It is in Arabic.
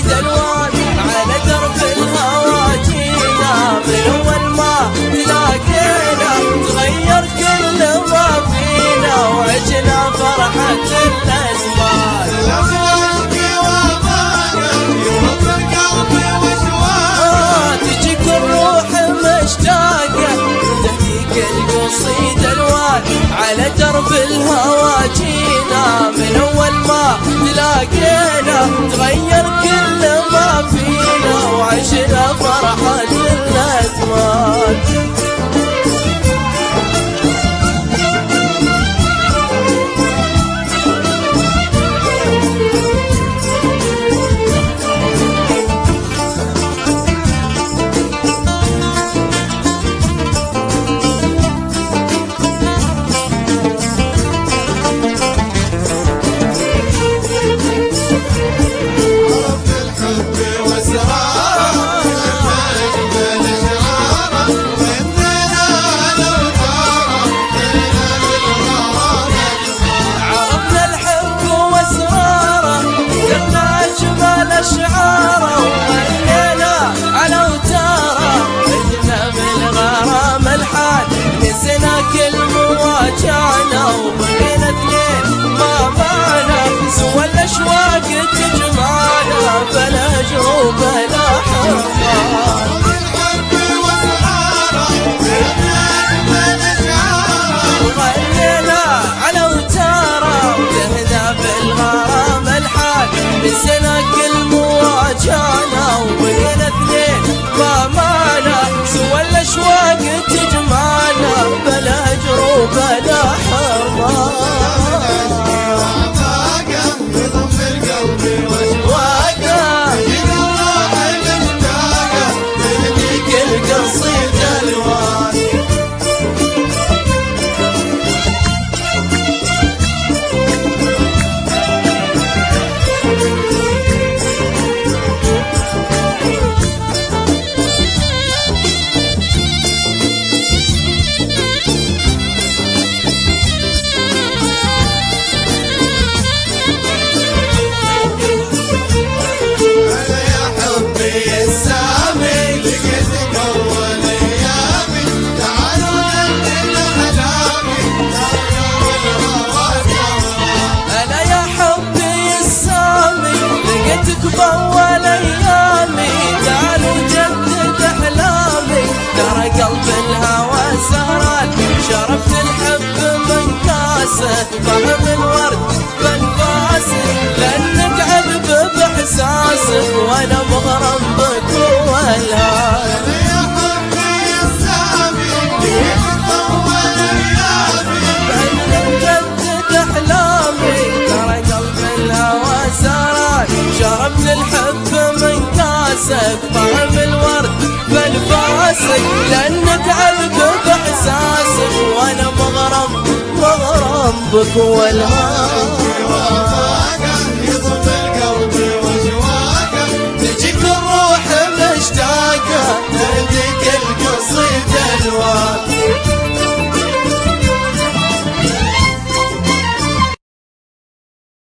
قصيد الوان على درب الهوى جينا من اول ما تلاقينا تغير كل ما فينا وعشنا فرحة الازمان تجيك الروح مشتاقة تهديك القصيد الوان على درب الهوى جينا من اول ما تلاقينا تغير كل ما فينا وعشنا فرحة الازمان شعاره وغنينا على وتاره عشنا بالغرام الحال نسينا كل مواجعنا وبقينا اثنين ما معنا سوى الاشواق تجمعنا بلا جروب بلا حرمان وغنينا على وتاره وتهدى بالغرام الحال نسينا كل مواجهنا وبقينا اثنين ما معنا سوى الاشواق تجمعنا بلا جروب بلا حرمان يضم القلب واشواقه الروح مشتاقه تهديك القصيد الوان بأول أيامي تعالوا جدد أحلامي ترى قلب الهوى سهران شربت الحب من كاسه طعم الورد بنفاسه لأنك عذب بإحساسك وأنا مغرم بك والهان يا حبي السامي لقيتك بأول أيامي تعالوا جدد أحلامي ترى قلب الهوى سهران شربت الحب من كاسك طعم الورد بنفاسك لأنك عذب بإحساسك وأنا مغرم بك والهان